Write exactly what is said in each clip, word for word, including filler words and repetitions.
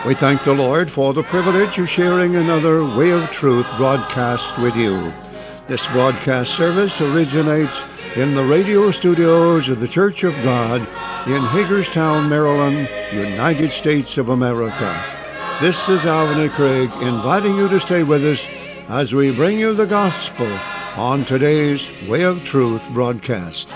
We thank the Lord for the privilege of sharing another Way of Truth broadcast with you. This broadcast service originates in the radio studios of the Church of God in Hagerstown, Maryland, United States of America. This is Alvin A. Craig inviting you to stay with us as we bring you the gospel on today's Way of Truth broadcast.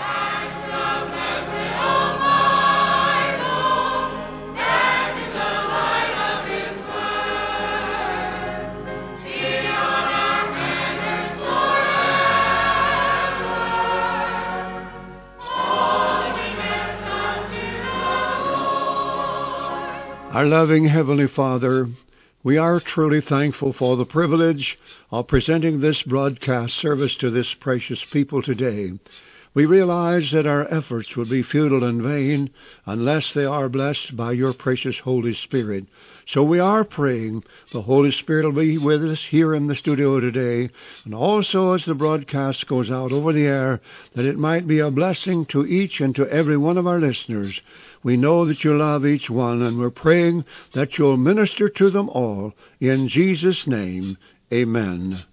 Our loving Heavenly Father, we are truly thankful for the privilege of presenting this broadcast service to this precious people today. We realize that our efforts will be futile and vain unless they are blessed by your precious Holy Spirit. So we are praying the Holy Spirit will be with us here in the studio today, and also as the broadcast goes out over the air, that it might be a blessing to each and to every one of our listeners. We know that you love each one, and we're praying that you'll minister to them all. In Jesus' name, amen.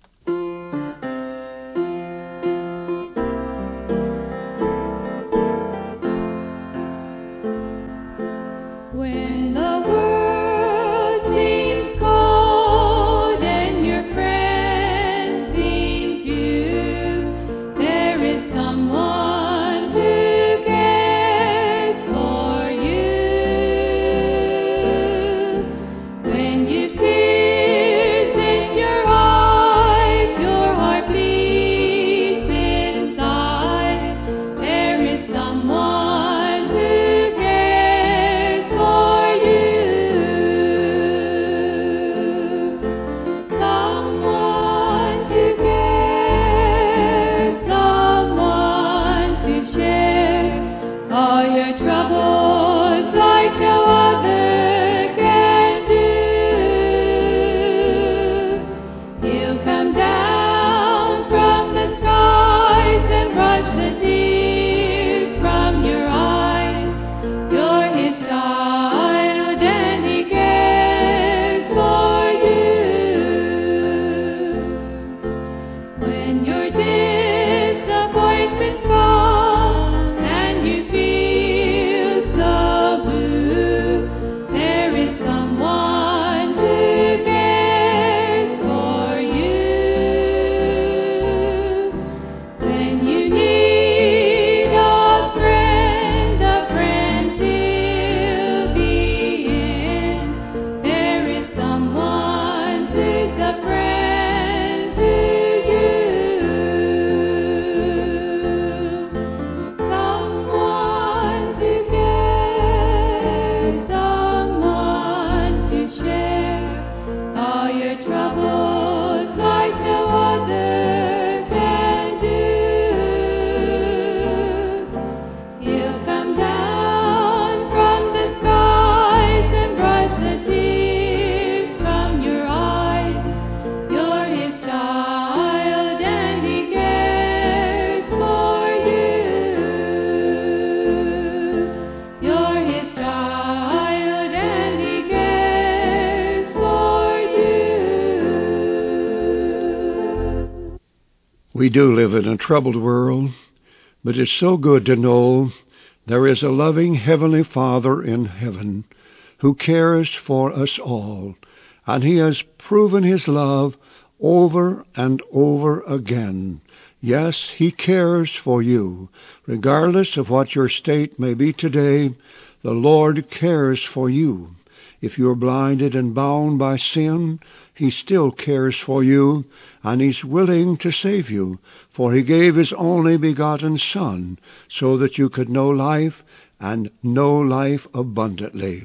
We do live in a troubled world, but it's so good to know there is a loving Heavenly Father in heaven who cares for us all, and He has proven His love over and over again. Yes, He cares for you. Regardless of what your state may be today, the Lord cares for you. If you're blinded and bound by sin, He still cares for you, and He's willing to save you, for He gave His only begotten Son, so that you could know life, and know life abundantly.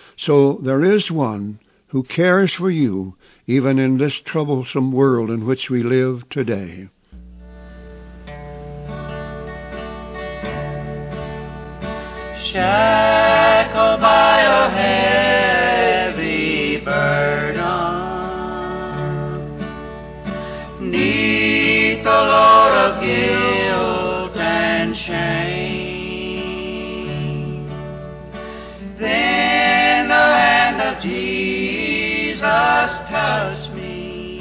So there is one who cares for you, even in this troublesome world in which we live today. Shackled by a heavy burden, neath the load of guilt and shame, then the hand of Jesus touched me,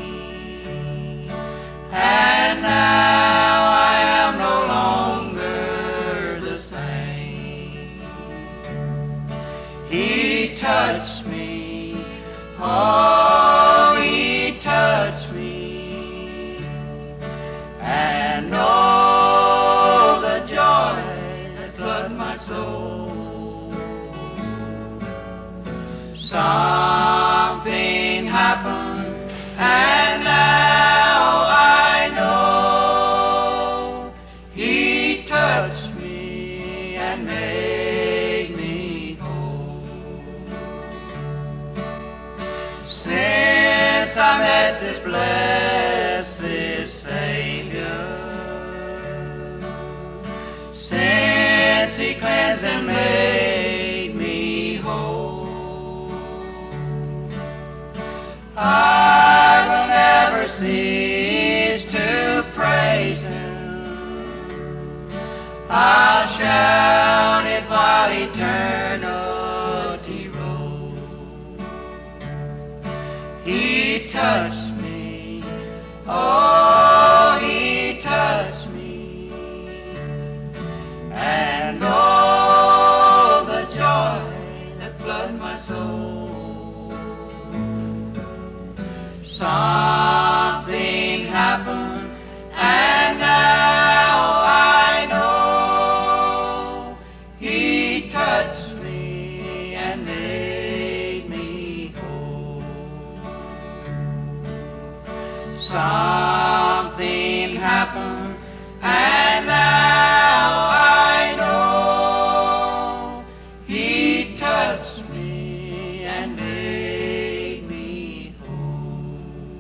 and now I am no longer the same. He touched me, oh, He touched me, and oh, the joy that flooded my soul. Something happened, and now I know He touched me and made me whole. Since I met this blessed Savior, since He cleansed and made me whole, I will never cease to praise Him. I'll shout it while eternity rolls. He touched me, oh, He touched me, and oh, the joy that flooded my soul. Something happened, and now I know He touched me and made me whole. Something happened, and now I know He touched me and made me whole.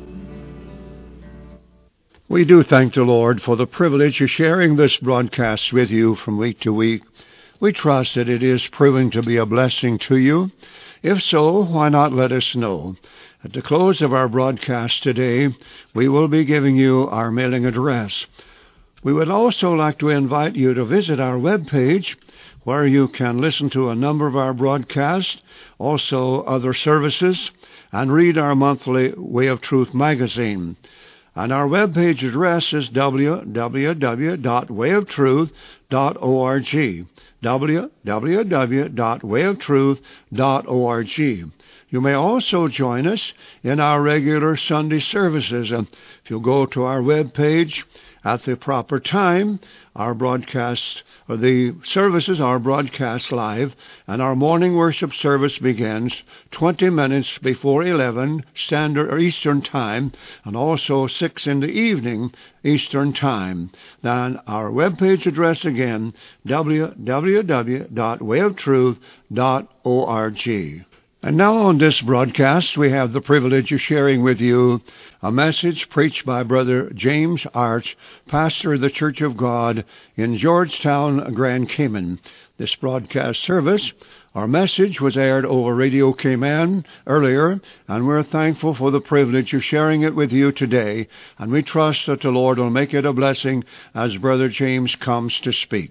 We do thank the Lord for the privilege of sharing this broadcast with you from week to week. We trust that it is proving to be a blessing to you. If so, why not let us know? At the close of our broadcast today, we will be giving you our mailing address. We would also like to invite you to visit our webpage, where you can listen to a number of our broadcasts, also other services, and read our monthly Way of Truth magazine. And our webpage address is w w w dot way of truth dot org, w w w dot way of truth dot org. You may also join us in our regular Sunday services. And if you go to our webpage at the proper time, our broadcasts, or the services are broadcast live, and our morning worship service begins twenty minutes before eleven Standard or Eastern Time, and also six in the evening Eastern Time. Then our webpage address again, w w w dot way of truth dot org. And now on this broadcast, we have the privilege of sharing with you a message preached by Brother James Arch, pastor of the Church of God in Georgetown, Grand Cayman. This broadcast service, our message was aired over Radio Cayman earlier, and we're thankful for the privilege of sharing it with you today, and we trust that the Lord will make it a blessing as Brother James comes to speak.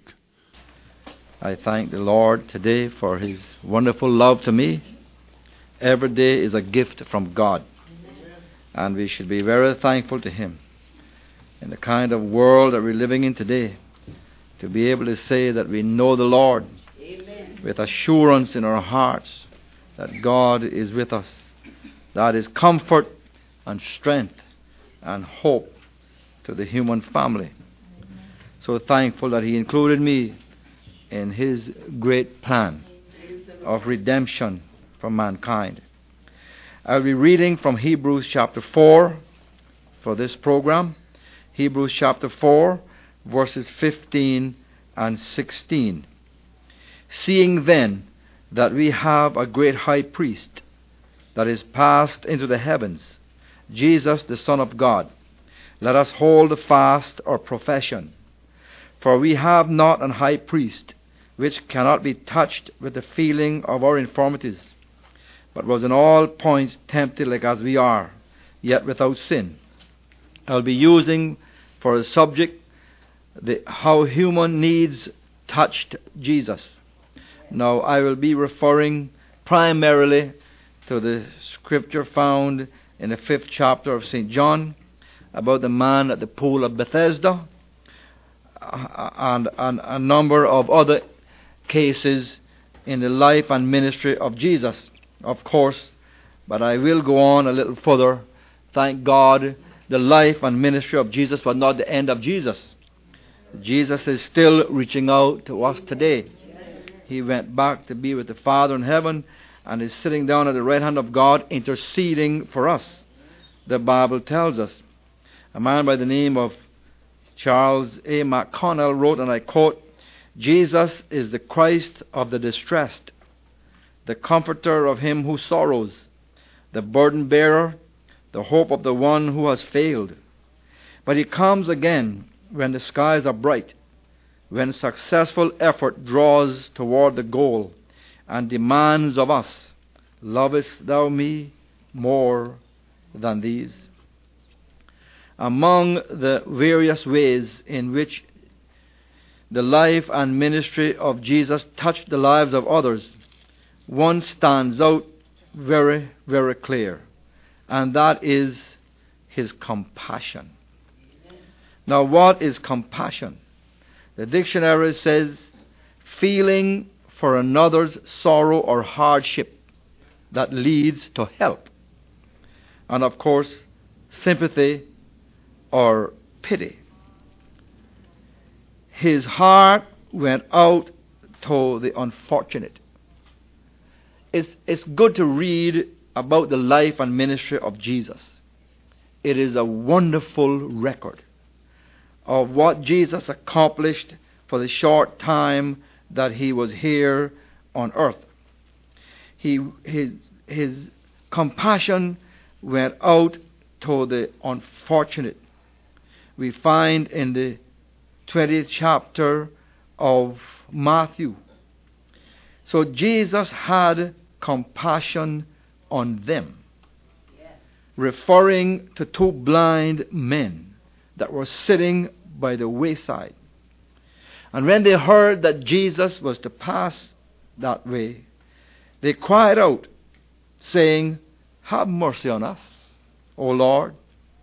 I thank the Lord today for His wonderful love to me. Every day is a gift from God, and we should be very thankful to Him. In the kind of world that we're living in today, to be able to say that we know the Lord, Amen, with assurance in our hearts that God is with us, that is comfort and strength and hope to the human family. So thankful that He included me in His great plan of redemption for mankind. I'll be reading from Hebrews chapter four for this program. Hebrews chapter four, verses fifteen and sixteen. Seeing then that we have a great high priest that is passed into the heavens, Jesus the Son of God, let us hold fast our profession. For we have not an high priest which cannot be touched with the feeling of our infirmities, but was in all points tempted like as we are, yet without sin. I'll be using for a subject the how human needs touched Jesus. Now I will be referring primarily to the scripture found in the fifth chapter of Saint John about the man at the pool of Bethesda, and, and a number of other cases in the life and ministry of Jesus, of course. But I will go on a little further. Thank God, the life and ministry of Jesus was not the end of Jesus. Jesus is still reaching out to us today. He went back to be with the Father in heaven and is sitting down at the right hand of God interceding for us. The Bible tells us. A man by the name of Charles A. McConnell wrote, and I quote, "Jesus is the Christ of the distressed, the comforter of him who sorrows, the burden bearer, the hope of the one who has failed. But he comes again when the skies are bright, when successful effort draws toward the goal and demands of us, 'Lovest thou me more than these?'" Among the various ways in which the life and ministry of Jesus touched the lives of others, one stands out very, very clear, and that is his compassion. Now, what is compassion? The dictionary says, feeling for another's sorrow or hardship that leads to help. And of course, sympathy or pity. His heart went out to the unfortunate. It's, it's good to read about the life and ministry of Jesus. It is a wonderful record of what Jesus accomplished for the short time that he was here on earth. He, his, his compassion went out to the unfortunate. We find in the twentieth chapter of Matthew. So Jesus had compassion on them, referring to two blind men that were sitting by the wayside. And when they heard that Jesus was to pass that way, they cried out, saying, "Have mercy on us, O Lord."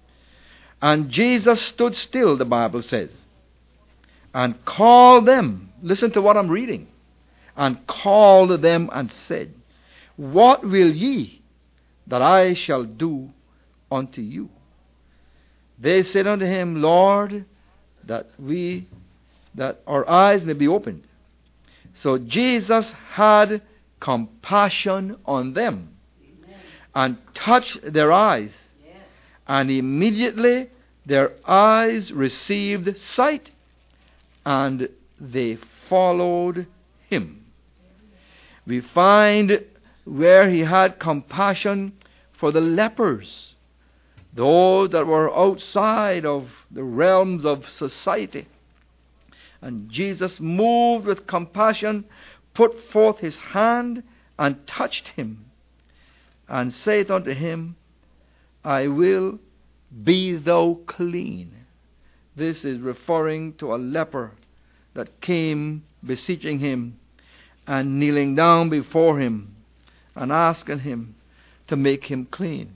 And Jesus stood still, the Bible says, and called them. Listen to what I'm reading. And called them and said, "What will ye that I shall do unto you?" They said unto him, "Lord, that we, that our eyes may be opened." So Jesus had compassion on them, Amen, and touched their eyes. Yes. And immediately their eyes received sight, and they followed him. We find where he had compassion for the lepers, those that were outside of the realms of society. And Jesus, moved with compassion, put forth his hand and touched him, and saith unto him, "I will, be thou clean." This is referring to a leper that came beseeching him and kneeling down before him and asking him to make him clean.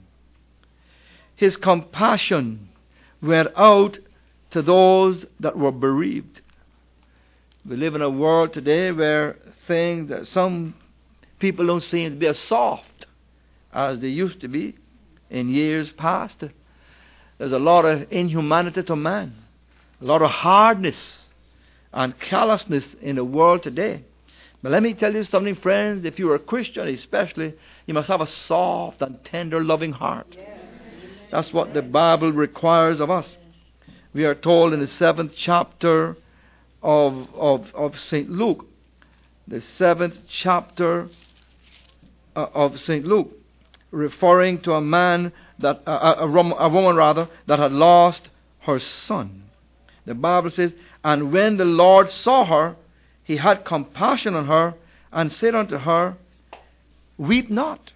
His compassion went out to those that were bereaved. We live in a world today where things that some people don't seem to be as soft as they used to be in years past. There's a lot of inhumanity to man, a lot of hardness and callousness in the world today. But let me tell you something, friends. If you're a Christian especially, you must have a soft and tender, loving heart. That's what the Bible requires of us. We are told in the seventh chapter of, of, of Saint Luke, the seventh chapter uh, of Saint Luke, referring to a man that, uh, a, a, a woman rather, that had lost her son. The Bible says, "And when the Lord saw her, he had compassion on her, and said unto her, Weep not.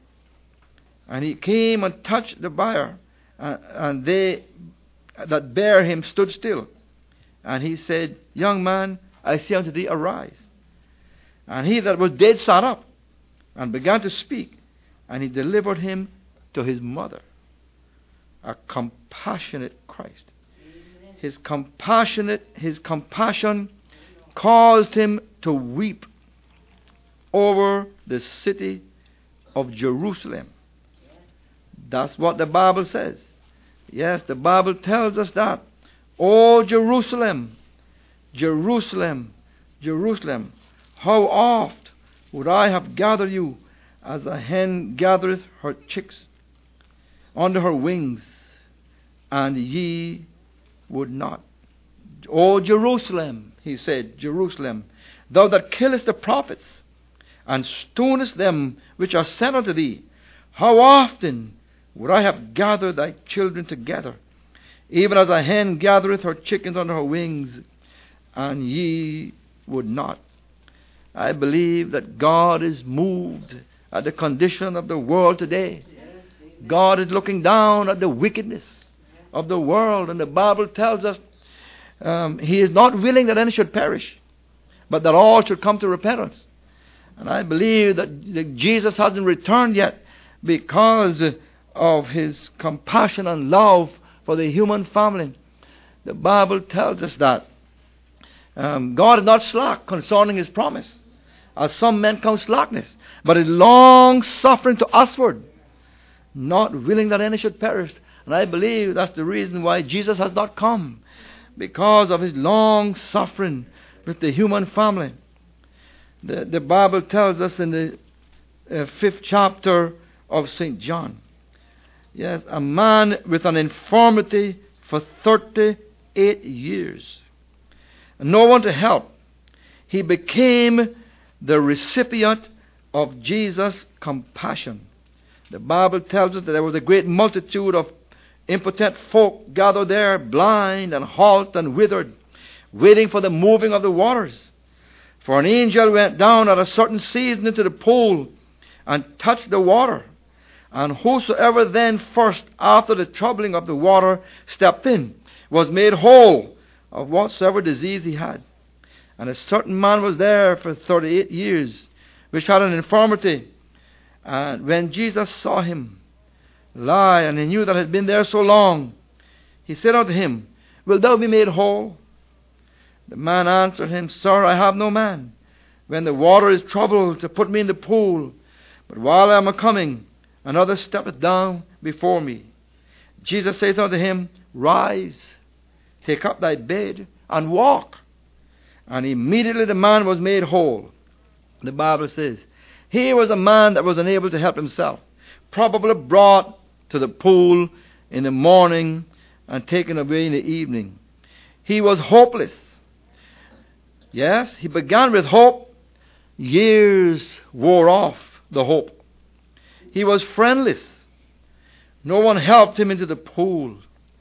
And he came and touched the bier, uh, and they that bare him stood still. And he said, Young man, I say unto thee, arise. And he that was dead sat up, and began to speak. and he delivered him to his mother. A compassionate Christ. His compassionate, his compassion caused him to weep over the city of Jerusalem. That's what the Bible says. Yes, the Bible tells us that. Oh, Jerusalem, Jerusalem, Jerusalem, how oft would I have gathered you as a hen gathereth her chicks under her wings, and ye would not. O Jerusalem, he said, Jerusalem, thou that killest the prophets, and stonest them which are sent unto thee, how often would I have gathered thy children together, even as a hen gathereth her chickens under her wings, and ye would not. I believe that God is moved at the condition of the world today. God is looking down at the wickedness of the world, and the Bible tells us um, He is not willing that any should perish, but that all should come to repentance. And I believe that, that Jesus hasn't returned yet because of His compassion and love for the human family. The Bible tells us that um, God is not slack concerning His promise, as some men count slackness, but is long suffering to usward, not willing that any should perish. And I believe that's the reason why Jesus has not come, because of His long suffering with the human family. The, the Bible tells us in the uh, fifth chapter of Saint John, yes, a man with an infirmity for thirty-eight years, and no one to help, he became the recipient of Jesus' compassion. The Bible tells us that there was a great multitude of impotent folk gathered there, blind and halt and withered, waiting for the moving of the waters. For an angel went down at a certain season into the pool and touched the water. And whosoever then first, after the troubling of the water, stepped in, was made whole of whatsoever disease he had. And a certain man was there for thirty-eight years, which had an infirmity. And when Jesus saw him lie, and he knew that he had been there so long, he said unto him, Wilt thou be made whole? The man answered him, Sir, I have no man, when the water is troubled, to put me in the pool. But while I am a coming, another steppeth down before me. Jesus saith unto him, Rise, take up thy bed, and walk. And immediately the man was made whole. The Bible says, here was a man that was unable to help himself, probably brought to the pool in the morning and taken away in the evening. He was hopeless. Yes, he began with hope. Years wore off the hope. He was friendless. No one helped him into the pool.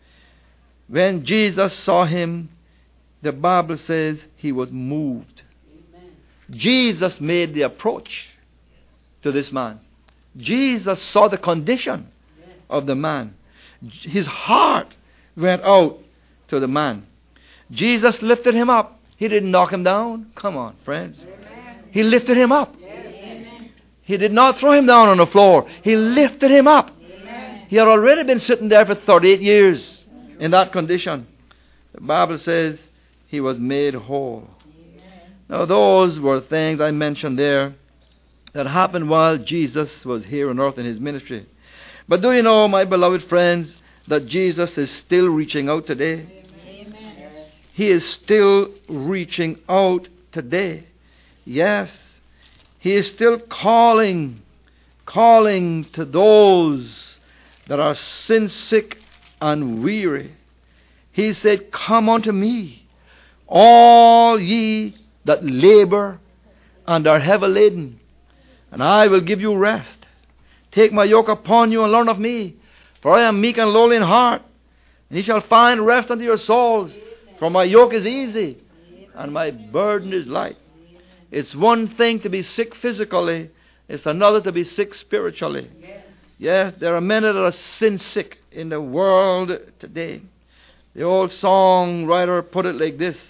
When Jesus saw him, the Bible says he was moved. Amen. Jesus made the approach to this man. Jesus saw the condition of the man. His heart went out to the man. Jesus lifted him up. He didn't knock him down. Come on, friends. Amen. He lifted him up. Amen. He did not throw him down on the floor. He lifted him up. Amen. He had already been sitting there for thirty-eight years in that condition. The Bible says he was made whole. Amen. Now those were things I mentioned there that happened while Jesus was here on earth in His ministry. But do you know, my beloved friends, that Jesus is still reaching out today? Amen. He is still reaching out today. Yes, He is still calling, calling to those that are sin sick and weary. He said, Come unto me, all ye that labor and are heavy laden, and I will give you rest. Take my yoke upon you and learn of me, for I am meek and lowly in heart, and ye shall find rest unto your souls. For my yoke is easy, and my burden is light. It's one thing to be sick physically, it's another to be sick spiritually. Yes, there are many that are sin sick in the world today. The old songwriter put it like this: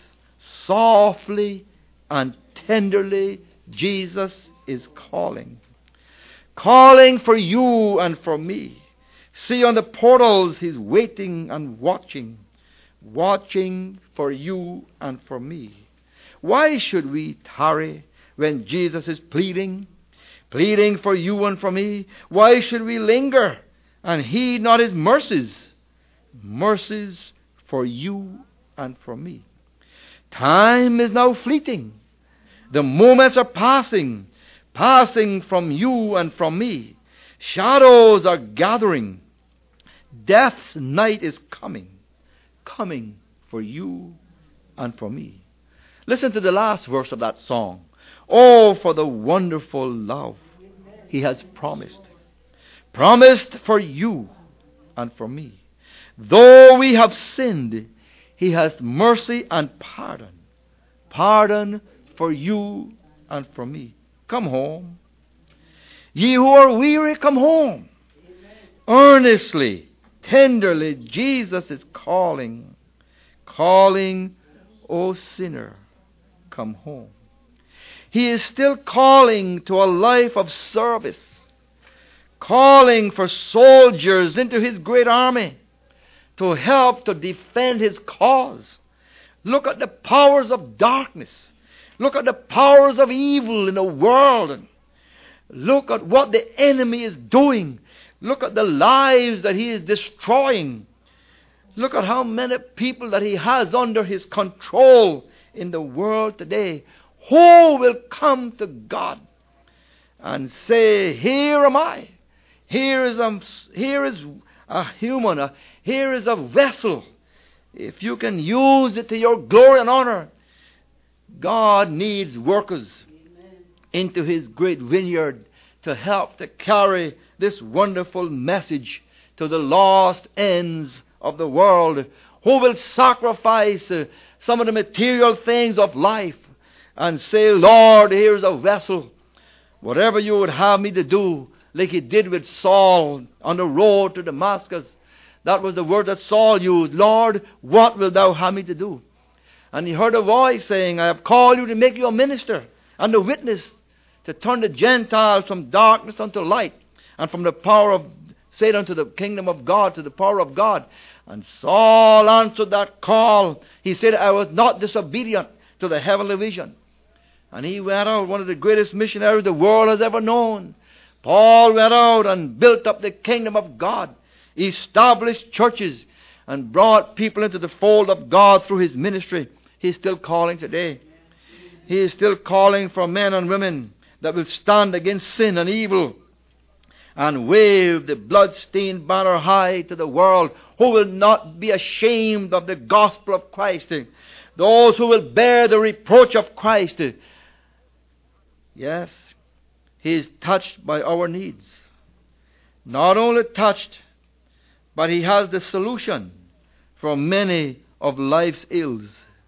softly and tenderly Jesus is calling. calling for you and for me. See, on the portals He's waiting and watching, watching for you and for me. Why should we tarry when Jesus is pleading, pleading for you and for me? Why should we linger and heed not His mercies, mercies for you and for me? Time is now fleeting. The moments are passing, passing from you and from me. Shadows are gathering. Death's night is coming, coming for you and for me. Listen to the last verse of that song. Oh, for the wonderful love He has promised. Promised for you and for me. Though we have sinned, He has mercy and pardon. Pardon for you and for me. Come home. Ye who are weary, come home. Earnestly, tenderly, Jesus is calling. Calling, O sinner, come home. He is still calling to a life of service. Calling for soldiers into His great army to help to defend His cause. Look at the powers of darkness. Look at the powers of evil in the world. Look at what the enemy is doing. Look at the lives that he is destroying. Look at how many people that he has under his control in the world today. Who will come to God and say, here am I. Here is a, here is a human. A, here is a vessel. If you can use it to your glory and honor. God needs workers into His great vineyard to help to carry this wonderful message to the lost ends of the world, who will sacrifice uh, some of the material things of life and say, Lord, here's a vessel. Whatever you would have me to do, like He did with Saul on the road to Damascus. That was the word that Saul used. Lord, what wilt thou have me to do? And he heard a voice saying, I have called you to make you a minister and a witness, to turn the Gentiles from darkness unto light, and from the power of Satan to the kingdom of God, to the power of God. And Saul answered that call. He said, I was not disobedient to the heavenly vision. And he went out, one of the greatest missionaries the world has ever known. Paul went out and built up the kingdom of God, established churches, and brought people into the fold of God through his ministry. He's still calling today. He is still calling for men and women that will stand against sin and evil and wave the blood-stained banner high to the world, who will not be ashamed of the gospel of Christ. Those who will bear the reproach of Christ. Yes, He is touched by our needs. Not only touched, but He has the solution for many of life's ills.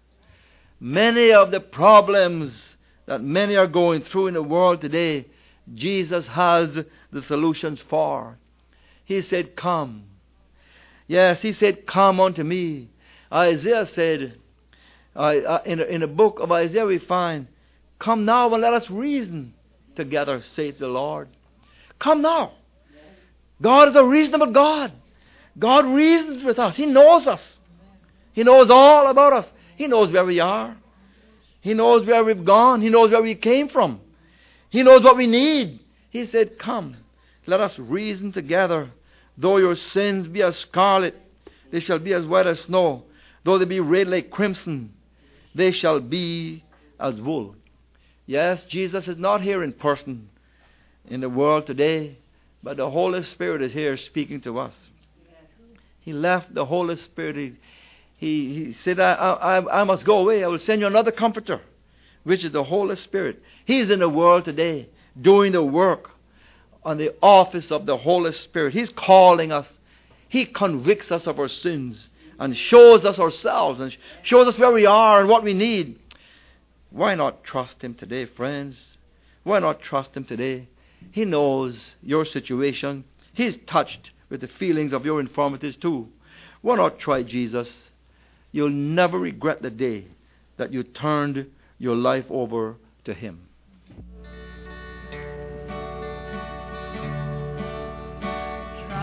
Many of the problems that many are going through in the world today, Jesus has the solutions for. He said, come. Yes, He said, come unto me. Isaiah said, uh, in, a, in the book of Isaiah we find, come now and let us reason together, saith the Lord. Come now. God is a reasonable God. God reasons with us. He knows us. He knows all about us. He knows where we are. He knows where we've gone. He knows where we came from. He knows what we need. He said, come, let us reason together. Though your sins be as scarlet, they shall be as white as snow. Though they be red like crimson, they shall be as wool. Yes, Jesus is not here in person in the world today, but the Holy Spirit is here speaking to us. He left the Holy Spirit. He, he, he said, I, I, I must go away. I will send you another comforter, which is the Holy Spirit. He's in the world today doing the work on the office of the Holy Spirit. He's calling us. He convicts us of our sins and shows us ourselves and shows us where we are and what we need. Why not trust Him today, friends? Why not trust Him today? He knows your situation. He's touched with the feelings of your infirmities too. Why not try Jesus? You'll never regret the day that you turned your life over to Him.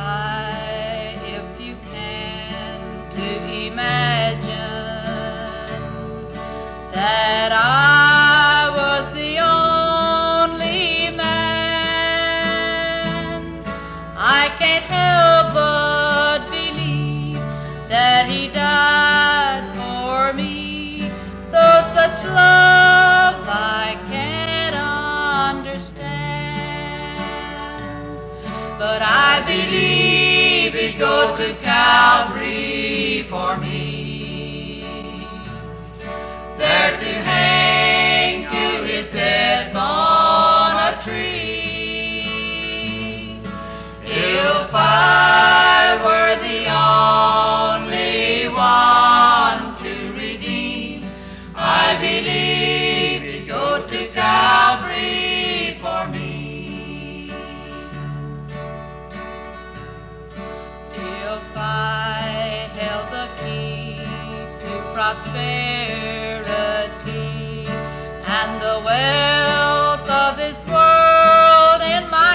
Try, if you can, to imagine that I was the only man. I can't help but believe that he died for me, though such love I can't understand. But I believe he'd go to Calvary for me, there to hang to his death on a tree. If I were the only one to redeem, I believe he'd go to Calvary for me. If I held the key to prosperity and the wealth of this world in my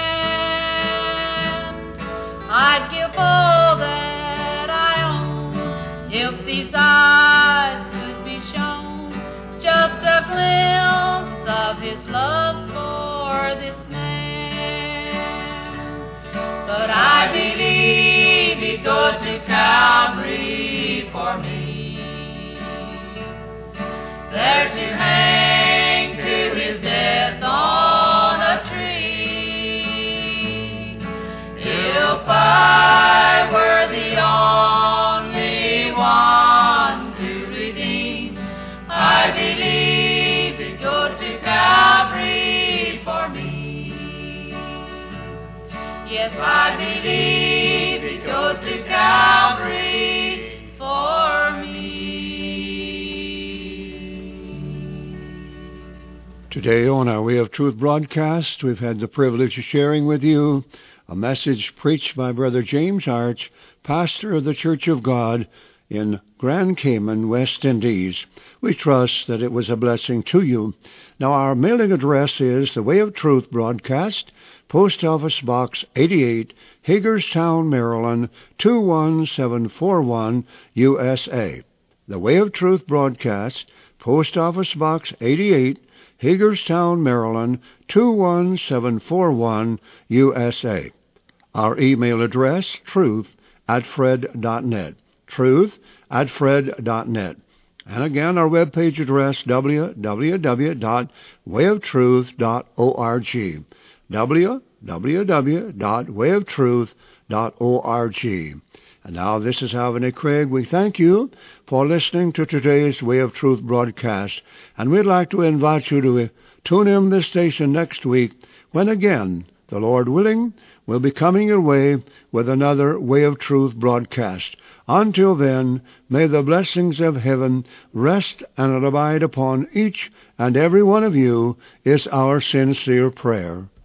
hand, I'd give all that I own if these eyes could be shown just a glimpse of his love for this man. But I believe he'd go to Calvary for me, there to hang to his death on a tree. If I were the only one to redeem, I believe he'd go to Calvary for me. Yes, I believe he'd go to Calvary for me. Today on our Way of Truth broadcast, we've had the privilege of sharing with you a message preached by Brother James Arch, pastor of the Church of God in Grand Cayman, West Indies. We trust that it was a blessing to you. Now, our mailing address is the Way of Truth broadcast, Post Office Box eighty-eight, Hagerstown, Maryland, two one seven four one, U S A. The Way of Truth broadcast, Post Office Box eighty-eight, Hagerstown, Maryland, two one seven four one, U S A. Our email address, truth at fred dot net, truth at fred dot net. And again, our webpage address, w w w dot way of truth dot org, w w w dot way of truth dot org. And now, this is Alvin Craig. We thank you for listening to today's Way of Truth broadcast, and we'd like to invite you to tune in this station next week when again, the Lord willing, we'll be coming your way with another Way of Truth broadcast. Until then, may the blessings of heaven rest and abide upon each and every one of you, is our sincere prayer.